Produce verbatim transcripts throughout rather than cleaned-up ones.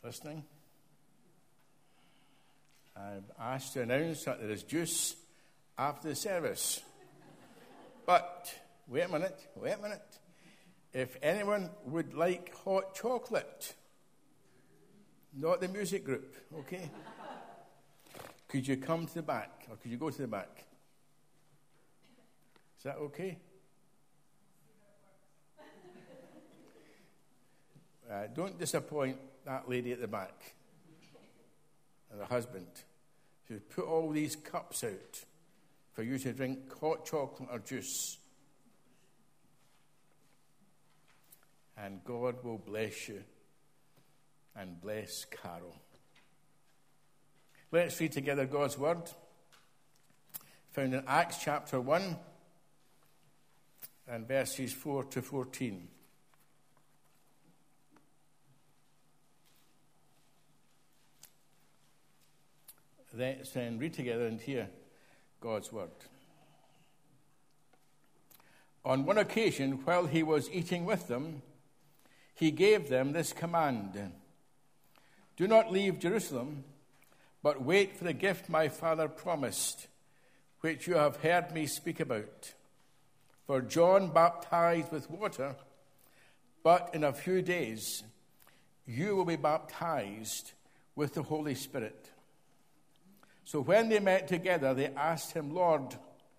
listening. I'm asked to announce that there is juice after the service. But, wait a minute, wait a minute. If anyone would like hot chocolate, not the music group, okay? Could you come to the back, or could you go to the back? Is that okay? Uh, don't disappoint that lady at the back, and the husband, who put all these cups out for you to drink hot chocolate or juice. And God will bless you and bless Carol. Let's read together God's word, found in Acts chapter one and verses four to fourteen. Let's then read together and hear God's word. On one occasion, while he was eating with them, he gave them this command: "Do not leave Jerusalem, but wait for the gift my Father promised, which you have heard me speak about. For John baptized with water, but in a few days you will be baptized with the Holy Spirit." So when they met together, they asked him, "Lord,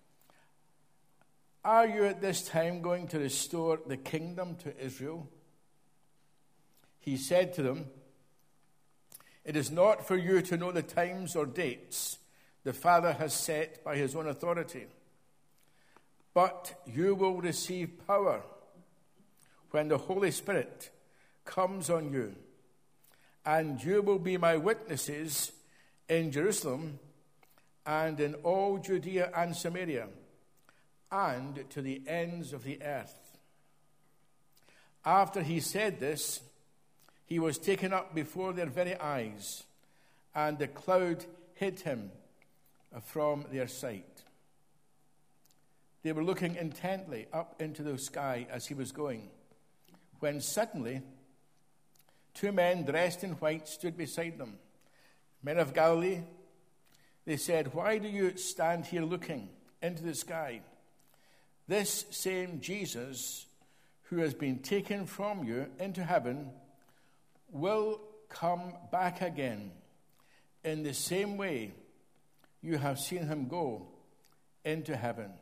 are you at this time going to restore the kingdom to Israel?" He said to them, "It is not for you to know the times or dates the Father has set by his own authority, but you will receive power when the Holy Spirit comes on you, and you will be my witnesses in Jerusalem and in all Judea and Samaria and to the ends of the earth." After he said this, he was taken up before their very eyes, and the cloud hid him from their sight. They were looking intently up into the sky as he was going, when suddenly two men dressed in white stood beside them. "Men of Galilee," they said, "why do you stand here looking into the sky? This same Jesus who has been taken from you into heaven will come back again in the same way you have seen him go into heaven."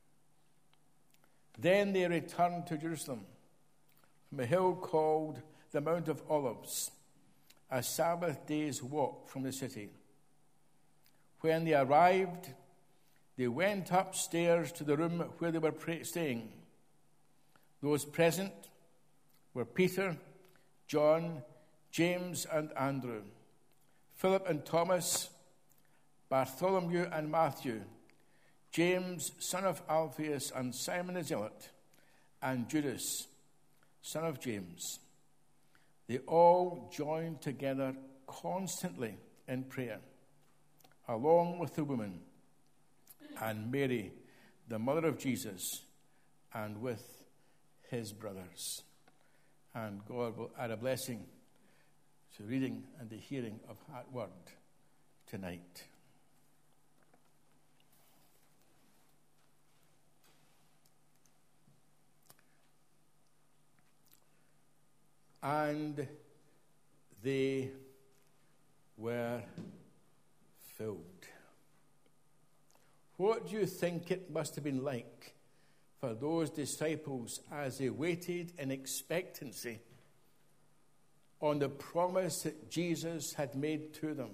Then they returned to Jerusalem from a hill called the Mount of Olives, a Sabbath day's walk from the city. When they arrived, they went upstairs to the room where they were staying. Those present were Peter, John, James and Andrew, Philip and Thomas, Bartholomew and Matthew, James, son of Alphaeus, and Simon the Zealot, and Judas, son of James. They all joined together constantly in prayer, along with the woman and Mary, the mother of Jesus, and with his brothers. And God will add a blessing to reading and the hearing of that word tonight. And they were filled. What do you think it must have been like for those disciples as they waited in expectancy on the promise that Jesus had made to them?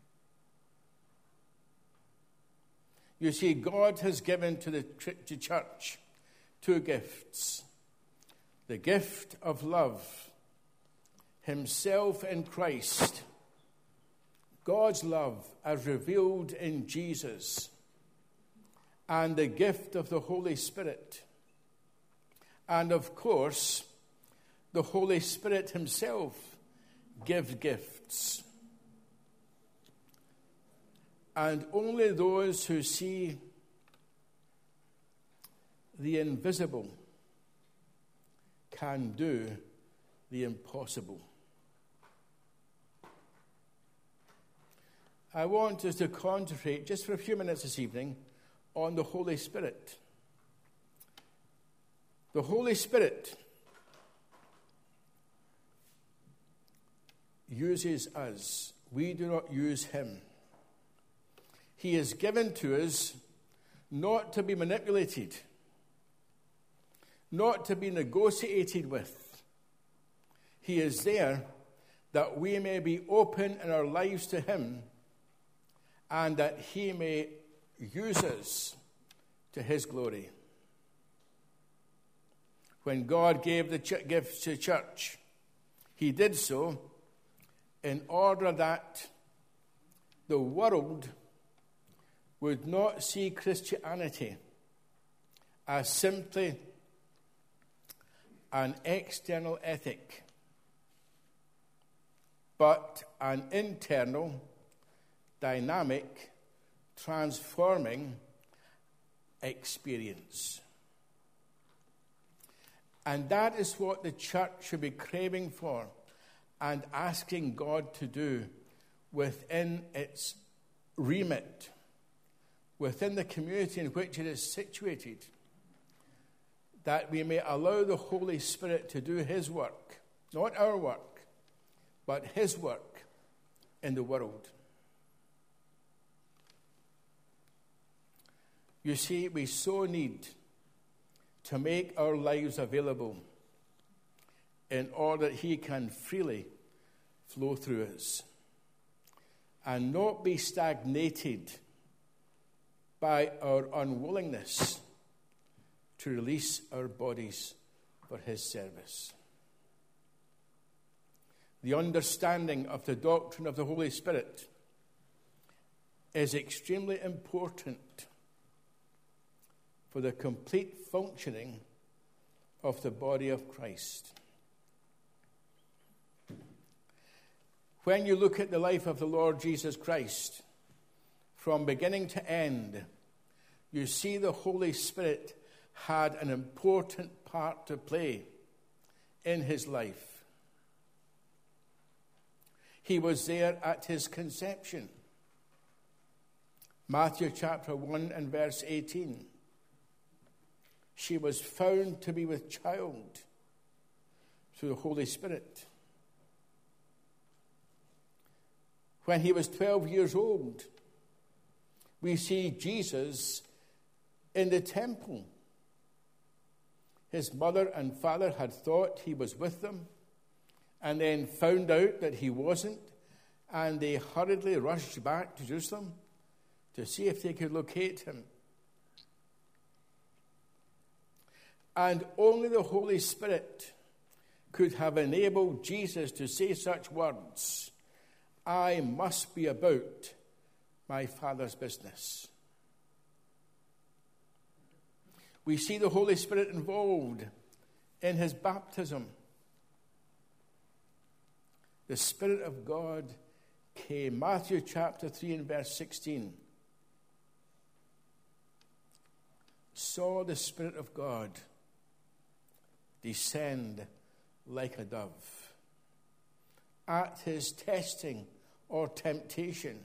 You see, God has given to the to church two gifts: the gift of love, himself in Christ, God's love as revealed in Jesus, and the gift of the Holy Spirit. And of course, the Holy Spirit himself gives gifts. And only those who see the invisible can do the impossible. I want us to concentrate just for a few minutes this evening on the Holy Spirit. The Holy Spirit uses us. We do not use him. He is given to us not to be manipulated, not to be negotiated with. He is there that we may be open in our lives to him and that he may use us to his glory. When God gave the ch- gifts to the church, he did so in order that the world would not see Christianity as simply an external ethic, but an internal, dynamic, transforming experience. And that is what the church should be craving for and asking God to do within its remit, within the community in which it is situated, that we may allow the Holy Spirit to do his work, not our work, but his work in the world. You see, we so need to make our lives available in order that he can freely flow through us and not be stagnated by our unwillingness to release our bodies for his service. The understanding of the doctrine of the Holy Spirit is extremely important for the complete functioning of the body of Christ. When you look at the life of the Lord Jesus Christ, from beginning to end, you see the Holy Spirit had an important part to play in his life. He was there at his conception. Matthew chapter one and verse eighteen. She was found to be with child through the Holy Spirit. When he was twelve years old, we see Jesus in the temple. His mother and father had thought he was with them and then found out that he wasn't, and they hurriedly rushed back to Jerusalem to see if they could locate him. And only the Holy Spirit could have enabled Jesus to say such words, "I must be about my Father's business." We see the Holy Spirit involved in his baptism. The Spirit of God came. Matthew chapter three and verse sixteen. Saw the Spirit of God descend like a dove. At his testing or temptation,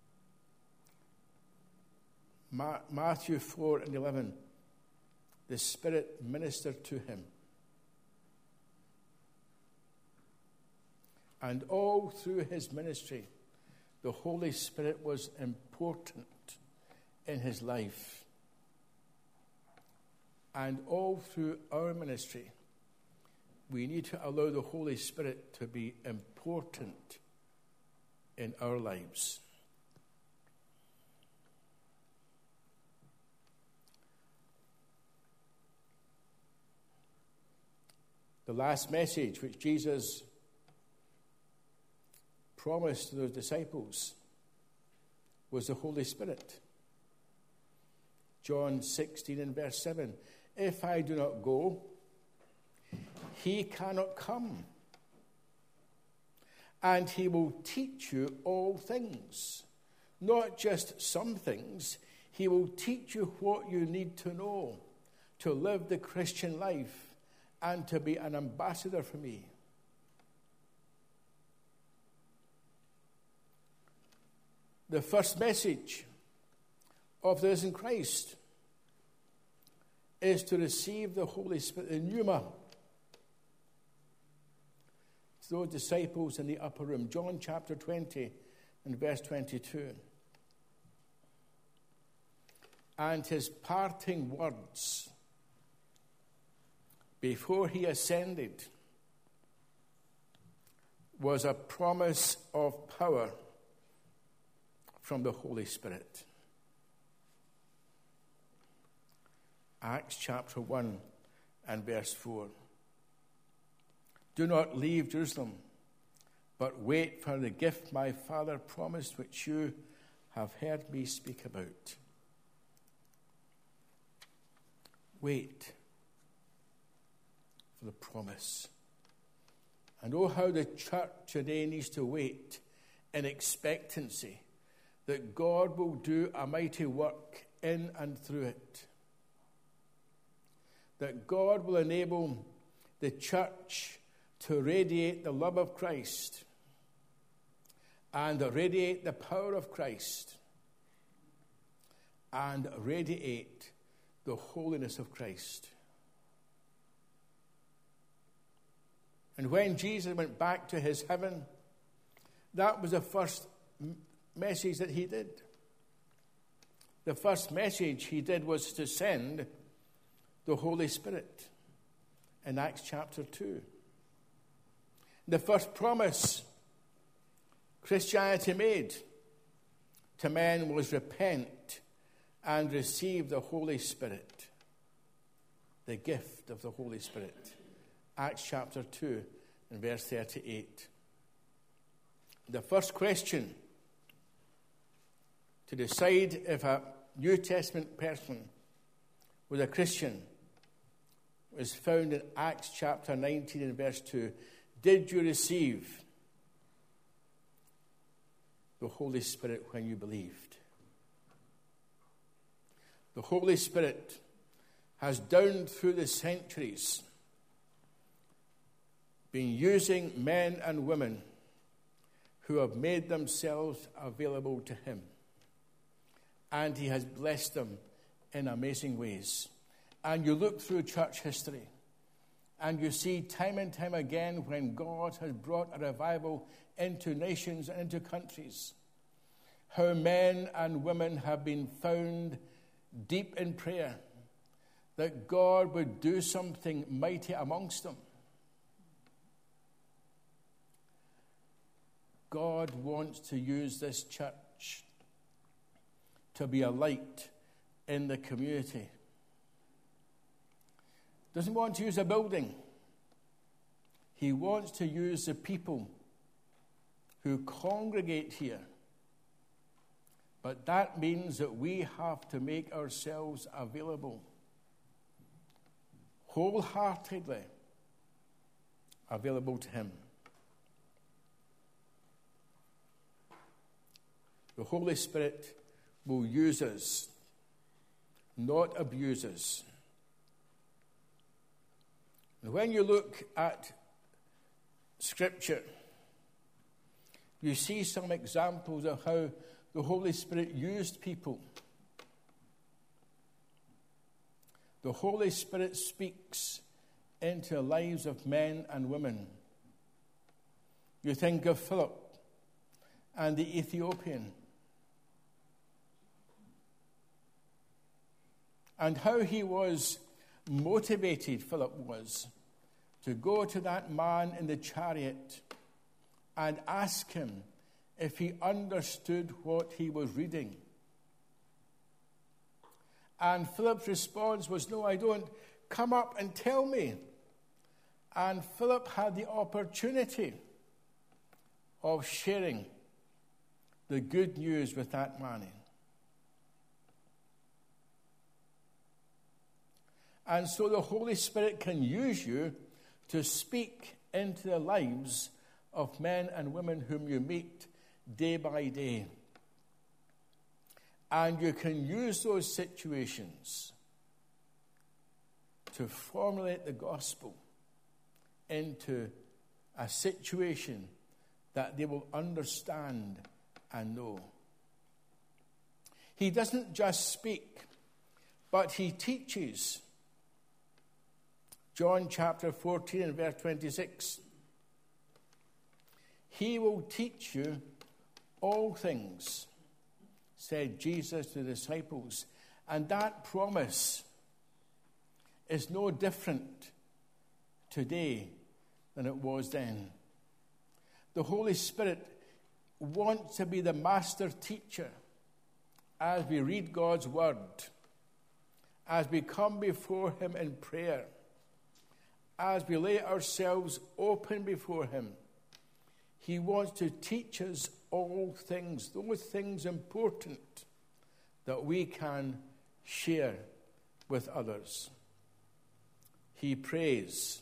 Ma- Matthew four and eleven, the Spirit ministered to him. And all through his ministry, the Holy Spirit was important in his life. And all through our ministry, we need to allow the Holy Spirit to be important in our lives. The last message which Jesus promised to those disciples was the Holy Spirit. John sixteen and verse seven. If I do not go, he cannot come. And he will teach you all things. Not just some things. He will teach you what you need to know to live the Christian life and to be an ambassador for me. the first message of the risen Christ is to receive the Holy Spirit, the pneuma. It's those disciples in the upper room. John chapter twenty and verse twenty-two. And his parting words before he ascended was a promise of power from the Holy Spirit. Acts chapter one and verse four. Do not leave Jerusalem, but wait for the gift my Father promised, which you have heard me speak about. Wait for the promise. And oh, how the church today needs to wait in expectancy that God will do a mighty work in and through it. That God will enable the church to radiate the love of Christ and radiate the power of Christ and radiate the holiness of Christ. And when Jesus went back to his heaven, that was the first m- message that he did. The first message he did was to send the Holy Spirit in Acts chapter two. The first promise Christianity made to men was repent and receive the Holy Spirit, the gift of the Holy Spirit. Acts chapter two and verse thirty-eight. The first question to decide if a New Testament person was a Christian was found in Acts chapter nineteen and verse two. Did you receive the Holy Spirit when you believed? The Holy Spirit has down through the centuries been using men and women who have made themselves available to him. And he has blessed them in amazing ways. And you look through church history, and you see time and time again when God has brought a revival into nations and into countries, how men and women have been found deep in prayer, that God would do something mighty amongst them. God wants to use this church to be a light in the community. Doesn't want to use a building. He wants to use the people who congregate here. But that means that we have to make ourselves available wholeheartedly available to him. The Holy Spirit will use us, not abuse us. And when you look at Scripture, you see some examples of how the Holy Spirit used people. The Holy Spirit speaks into the lives of men and women. You think of Philip and the Ethiopian, and how he was motivated, Philip was, to go to that man in the chariot and ask him if he understood what he was reading. And Philip's response was, "No, I don't. Come up and tell me." And Philip had the opportunity of sharing the good news with that man. And so the Holy Spirit can use you to speak into the lives of men and women whom you meet day by day. And you can use those situations to formulate the gospel into a situation that they will understand and know. He doesn't just speak, but he teaches. John chapter fourteen and verse twenty-six. He will teach you all things, said Jesus to the disciples. And that promise is no different today than it was then. The Holy Spirit wants to be the master teacher as we read God's word, as we come before him in prayer, as we lay ourselves open before him. He wants to teach us all things, those things important that we can share with others. He prays.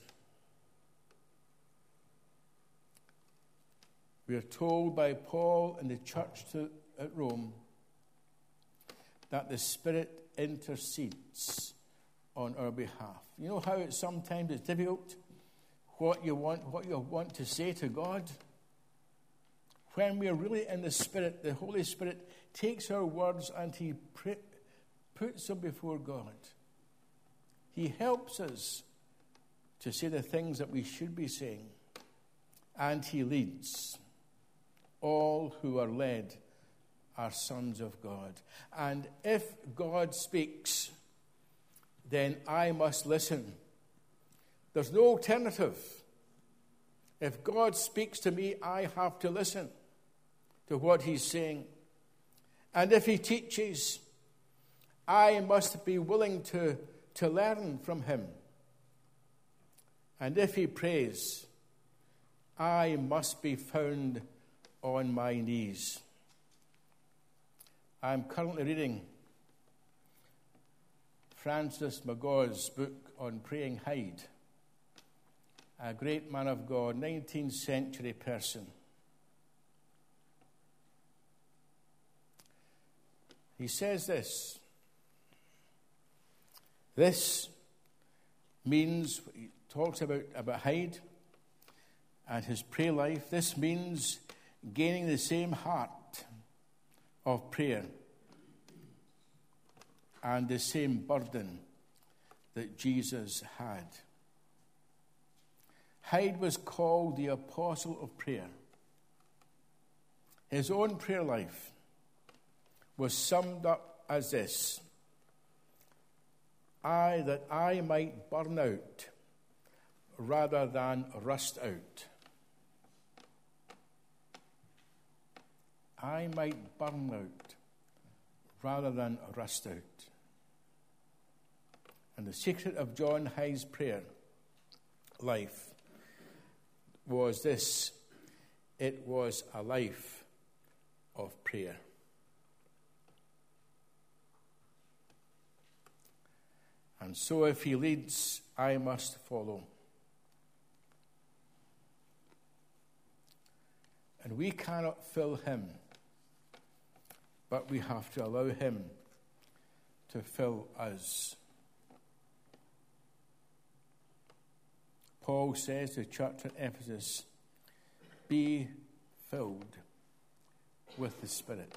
We are told by Paul in the church to, at Rome that the Spirit intercedes on our behalf. You know how it sometimes is difficult what you want, what you want to say to God? When we are really in the Spirit, the Holy Spirit takes our words and he pr- puts them before God. He helps us to say the things that we should be saying. And he leads. All who are led are sons of God. And if God speaks, then I must listen. There's no alternative. If God speaks to me, I have to listen to what he's saying. And if he teaches, I must be willing to, to learn from him. And if he prays, I must be found on my knees. I'm currently reading Francis McGaw's book on Praying Hyde, a great man of God, nineteenth century person. He says this. This means, he talks about, about Hyde and his prayer life. This means gaining the same heart of prayer and the same burden that Jesus had. Hyde was called the apostle of prayer. His own prayer life was summed up as this: I, that I might burn out rather than rust out. I might burn out rather than rust out. And the secret of John Hyde's prayer life was this: it was a life of prayer. And so if he leads, I must follow. And we cannot fill him, but we have to allow him to fill us. Paul says to the church at Ephesus, be filled with the Spirit.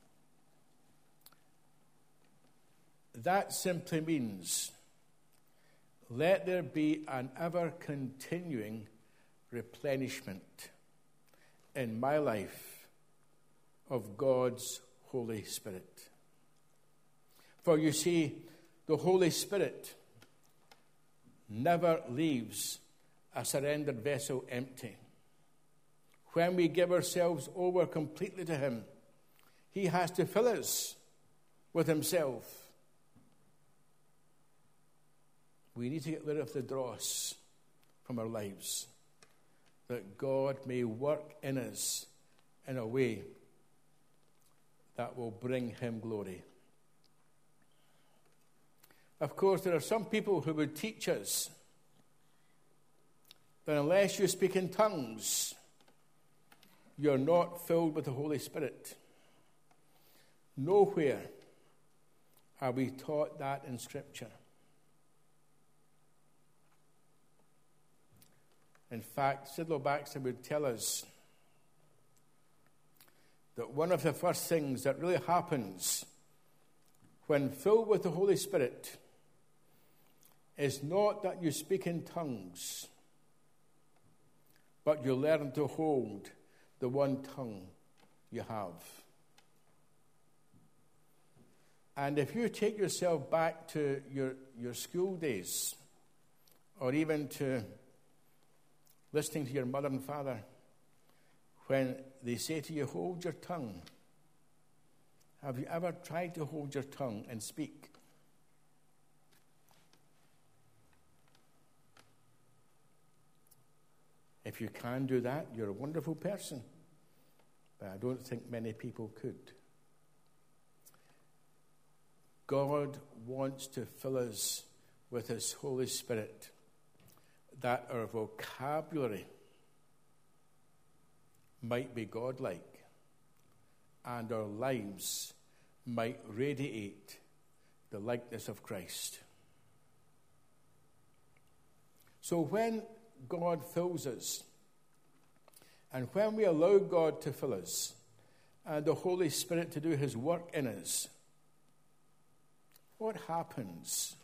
That simply means let there be an ever-continuing replenishment in my life of God's Holy Spirit. For you see, the Holy Spirit never leaves a surrendered vessel empty. When we give ourselves over completely to him, he has to fill us with himself. We need to get rid of the dross from our lives, that God may work in us in a way that will bring him glory. Of course, there are some people who would teach us that unless you speak in tongues, you're not filled with the Holy Spirit. Nowhere are we taught that in Scripture. In fact, Sidlow Baxter would tell us that one of the first things that really happens when filled with the Holy Spirit, is not that you speak in tongues, but you learn to hold the one tongue you have. And if you take yourself back to your, your school days, or even to listening to your mother and father, when they say to you, hold your tongue, have you ever tried to hold your tongue and speak? If you can do that, you're a wonderful person. But I don't think many people could. God wants to fill us with His Holy Spirit, that our vocabulary might be godlike and our lives might radiate the likeness of Christ. So when God fills us, and when we allow God to fill us, and the Holy Spirit to do His work in us, what happens?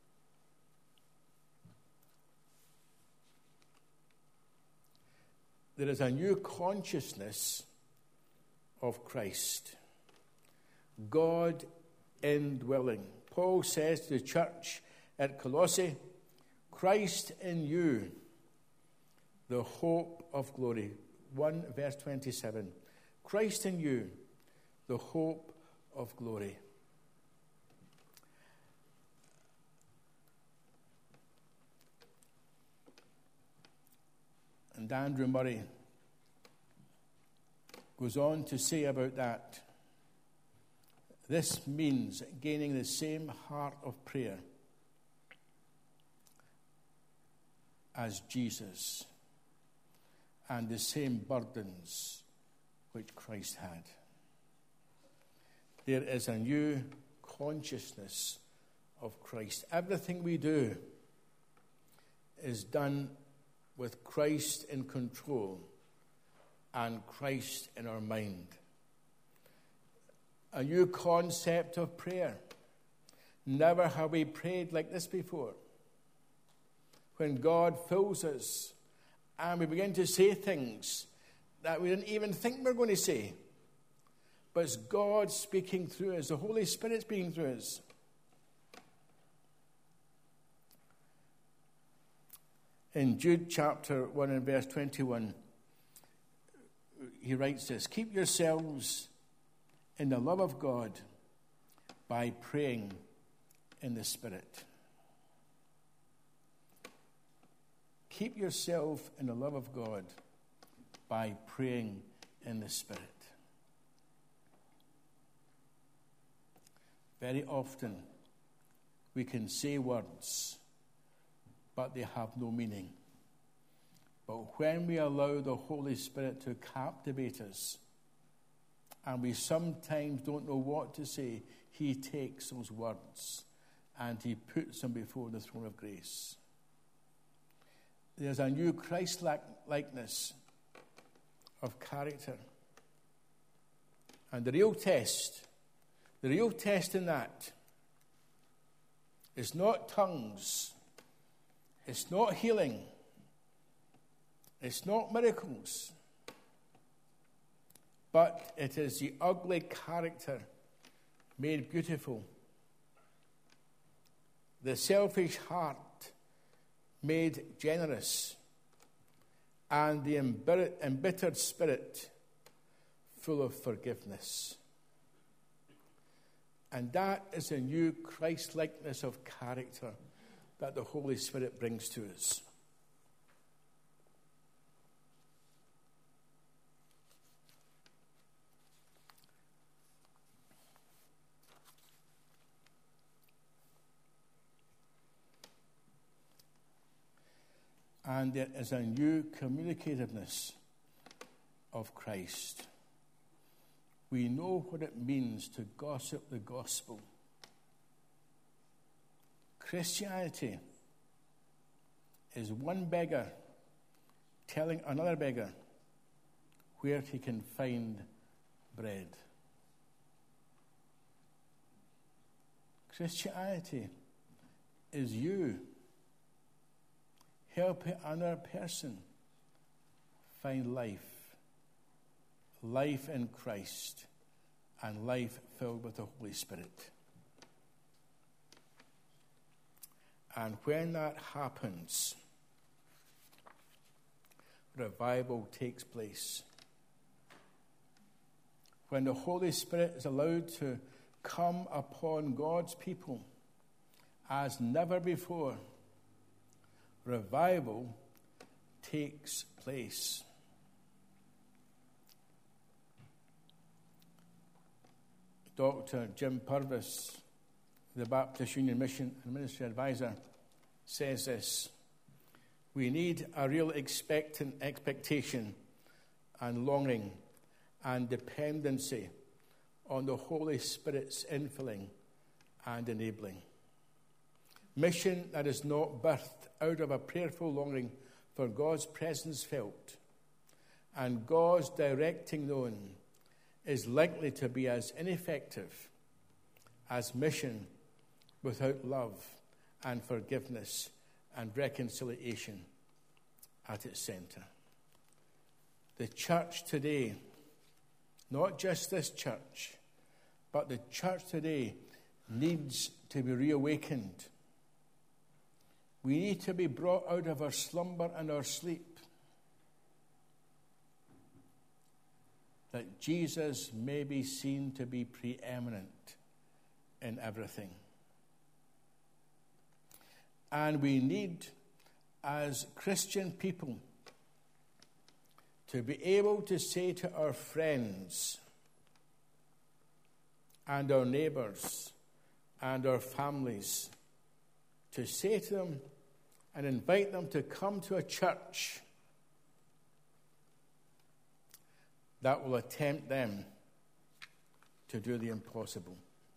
There is a new consciousness of Christ. God indwelling. Paul says to the church at Colossae, Christ in you, the hope of glory. one verse twenty-seven. Christ in you, the hope of glory. And Andrew Murray goes on to say about that, this means gaining the same heart of prayer as Jesus and the same burdens which Christ had. There is a new consciousness of Christ. Everything we do is done with Christ in control and Christ in our mind. A new concept of prayer. Never have we prayed like this before. When God fills us and we begin to say things that we didn't even think we were going to say. But it's God speaking through us, the Holy Spirit speaking through us. In Jude chapter one and verse twenty-one, he writes this, keep yourselves in the love of God by praying in the Spirit. Keep yourself in the love of God by praying in the Spirit. Very often we can say words, but they have no meaning. But when we allow the Holy Spirit to captivate us, and we sometimes don't know what to say, He takes those words and He puts them before the throne of grace. There's a new Christ-likeness of character. And the real test, the real test in that is not tongues, it's not healing, it's not miracles, but it is the ugly character made beautiful, the selfish heart made generous, and the embittered spirit full of forgiveness. And that is a new Christ-likeness of character that the Holy Spirit brings to us. And there is a new communicativeness of Christ. We know what it means to gossip the gospel. Christianity is one beggar telling another beggar where he can find bread. Christianity is you helping another person find life, life in Christ, and life filled with the Holy Spirit. And when that happens, revival takes place. When the Holy Spirit is allowed to come upon God's people as never before, revival takes place. Doctor Jim Purvis, the Baptist Union Mission and Ministry Advisor, says this: we need a real expectant expectation and longing and dependency on the Holy Spirit's infilling and enabling. Mission that is not birthed out of a prayerful longing for God's presence felt and God's directing known is likely to be as ineffective as mission without love and forgiveness and reconciliation at its center. The church today, not just this church, but the church today needs to be reawakened. We need to be brought out of our slumber and our sleep, that Jesus may be seen to be preeminent in everything. And we need, as Christian people, to be able to say to our friends and our neighbors and our families, to say to them and invite them to come to a church that will attempt them to do the impossible.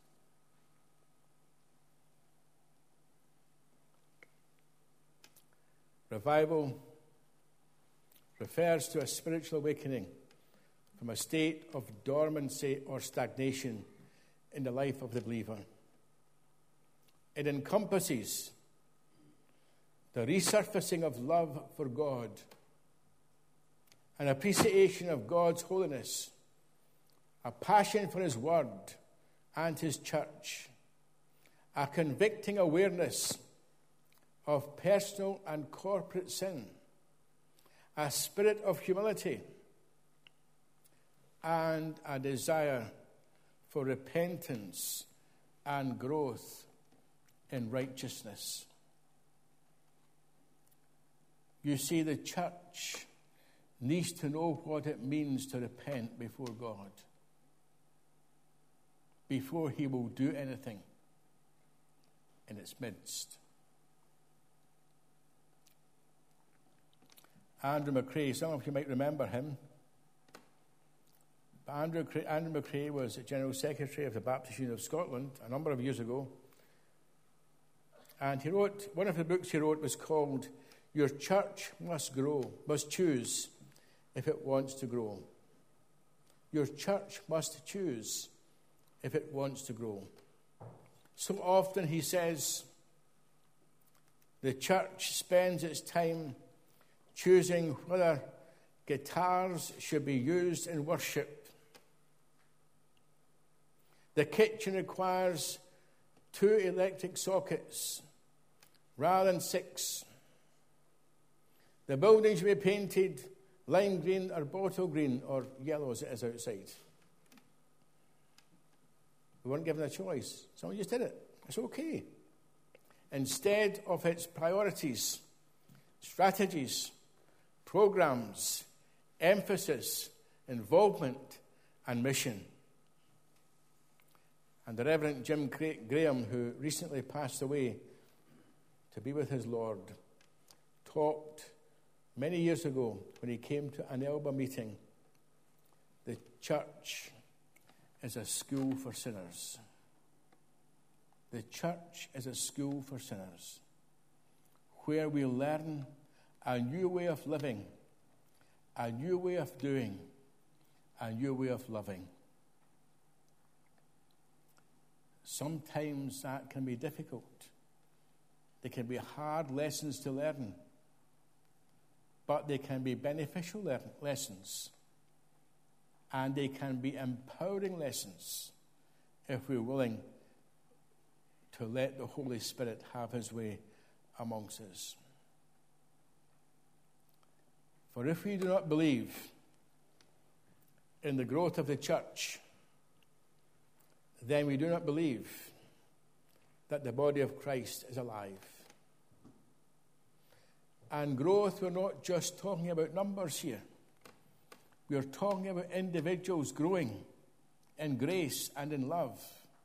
Revival refers to a spiritual awakening from a state of dormancy or stagnation in the life of the believer. It encompasses the resurfacing of love for God, an appreciation of God's holiness, a passion for His Word and His church, a convicting awareness of personal and corporate sin, a spirit of humility, and a desire for repentance and growth in righteousness. You see, the church needs to know what it means to repent before God, before He will do anything in its midst. Andrew McRae, some of you might remember him. Andrew, Andrew McRae was General Secretary of the Baptist Union of Scotland a number of years ago. And he wrote, one of the books he wrote was called Your Church Must Grow, Must Choose If It Wants to Grow. Your church must choose if it wants to grow. So often, he says, the church spends its time choosing whether guitars should be used in worship. The kitchen requires two electric sockets rather than six. The building should be painted lime green or bottle green or yellow as it is outside. We weren't given a choice. Someone just did it. It's okay. Instead of its priorities, strategies, programs, emphasis, involvement, and mission. And the Reverend Jim Graham, who recently passed away to be with his Lord, talked many years ago when he came to an Elba meeting. The church is a school for sinners. The church is a school for sinners where we learn a new way of living, a new way of doing, a new way of loving. Sometimes that can be difficult. They can be hard lessons to learn, but they can be beneficial le- lessons. And they can be empowering lessons if we're willing to let the Holy Spirit have his way amongst us. For if we do not believe in the growth of the church, then we do not believe that the body of Christ is alive. And growth, we're not just talking about numbers here. We are talking about individuals growing in grace and in love.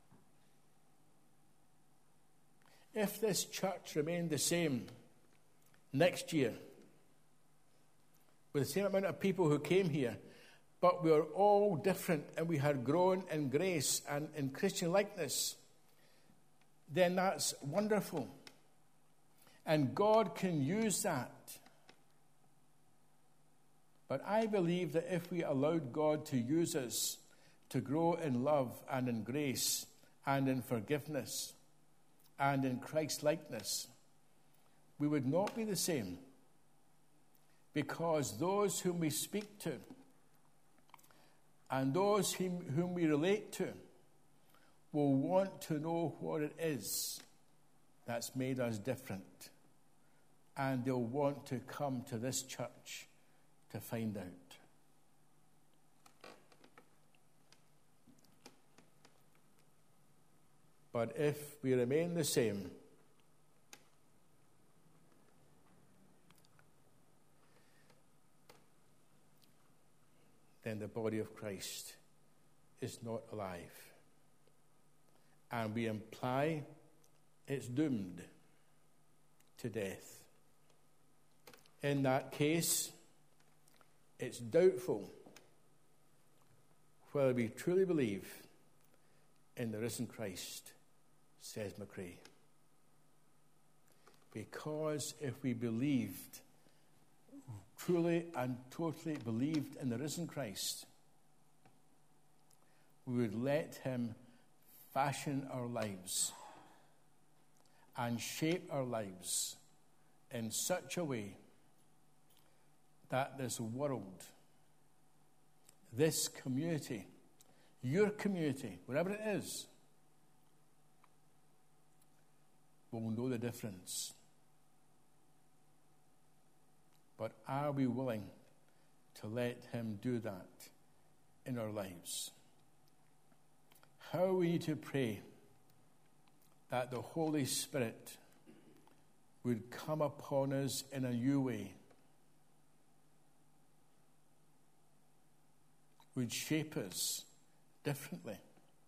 If this church remained the same next year, with the same amount of people who came here, but we were all different and we had grown in grace and in Christian likeness, then that's wonderful. And God can use that. But I believe that if we allowed God to use us to grow in love and in grace and in forgiveness and in Christ-likeness, we would not be the same. Because those whom we speak to and those whom, whom we relate to will want to know what it is that's made us different. And they'll want to come to this church to find out. But if we remain the same, then the body of Christ is not alive. And we imply it's doomed to death. In that case, it's doubtful whether we truly believe in the risen Christ, says McRae. Because if we believed, truly and totally believed in the risen Christ, we would let him fashion our lives and shape our lives in such a way that this world, this community, your community, wherever it is, will know the difference. But are we willing to let him do that in our lives? How we need to pray that the Holy Spirit would come upon us in a new way, would shape us differently,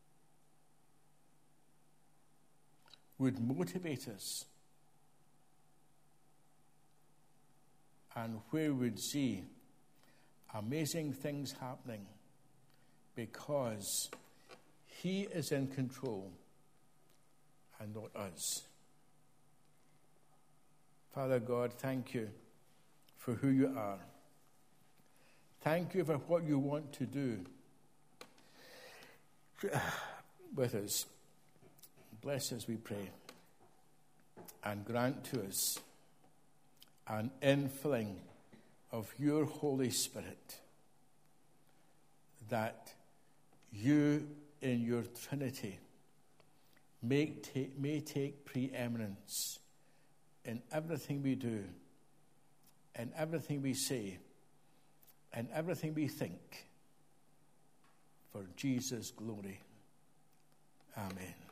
would motivate us, and where we would see amazing things happening because he is in control and not us. Father God, thank you for who you are. Thank you for what you want to do with us. Bless us, we pray, and grant to us an infilling of your Holy Spirit, that you in your Trinity may take, may take preeminence in everything we do, in everything we say, and everything we think, for Jesus' glory. Amen.